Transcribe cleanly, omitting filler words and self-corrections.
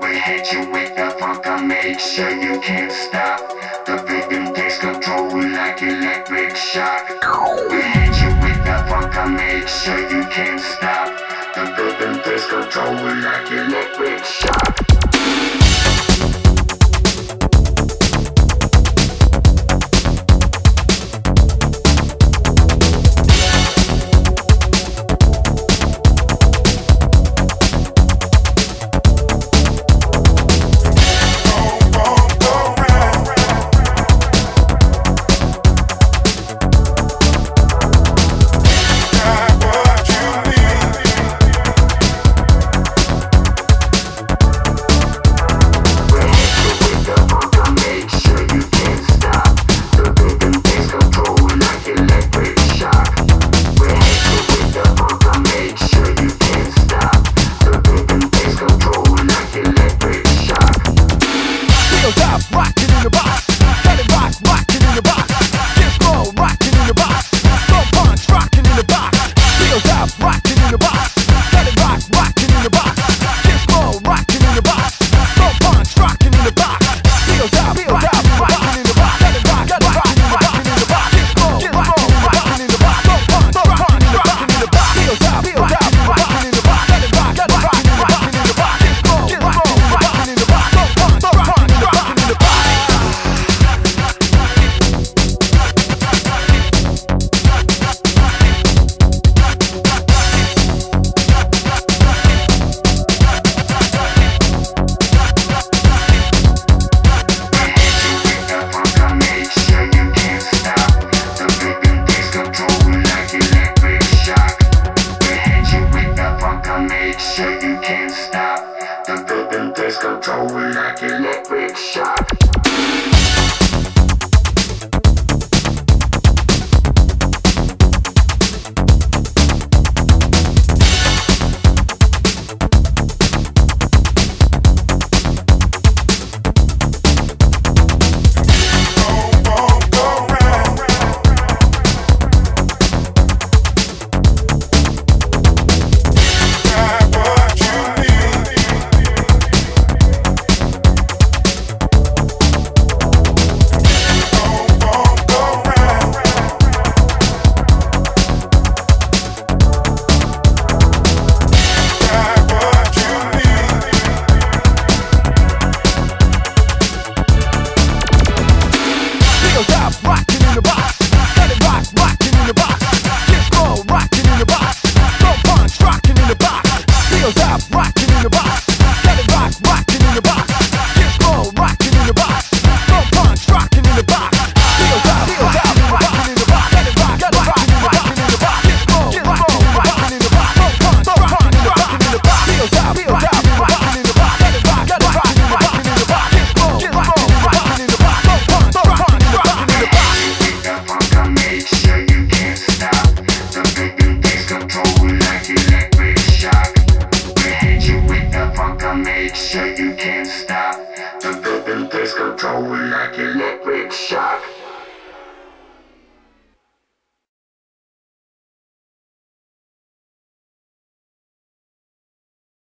We hit you with the funk, I make sure you can't stop. The rhythm takes control like electric shock. We hit you with the funk, I make sure you can't stop. The rhythm takes control like electric shock. Rockin' in the box, let it rock, rockin' in the box. Disco, rockin' in the box, no punch, rockin' in the box. Wheels up, rockin' in the box, let it rock, rockin' in the box. Disco, rockin' in the box, no punch, rockin' in the box. Wheels up, rockin' in the box, let it rock, rockin' in the box. Disco, rockin' in the box, no punch, rockin' in the box. Wheels up, rockin' in the box, let it rock, rockin' in the box. Disco, rockin' in the box, no punch, rockin' in the box. Make sure you can't stop. The rhythm takes control like electric shock. Rockin' in the box, let it rock, rockin' in the box. Disco, rockin' in the box, no punch, rockin' in the box. Wheels up, rockin' in the box, let it rock, rockin' in the box. Disco, rockin' in the box, no punch, rockin' in the box. Wheels up, rockin' in the box, let it rock, rockin' in the box. Disco, rockin' in the box, no punch, rockin' in the box. Wheels up, rockin' in the box, let it rock, rockin' in the box. Disco, rockin' in the box, no punch, rockin' in the box. Make sure you can't stop. The rhythm takes control like electric shock.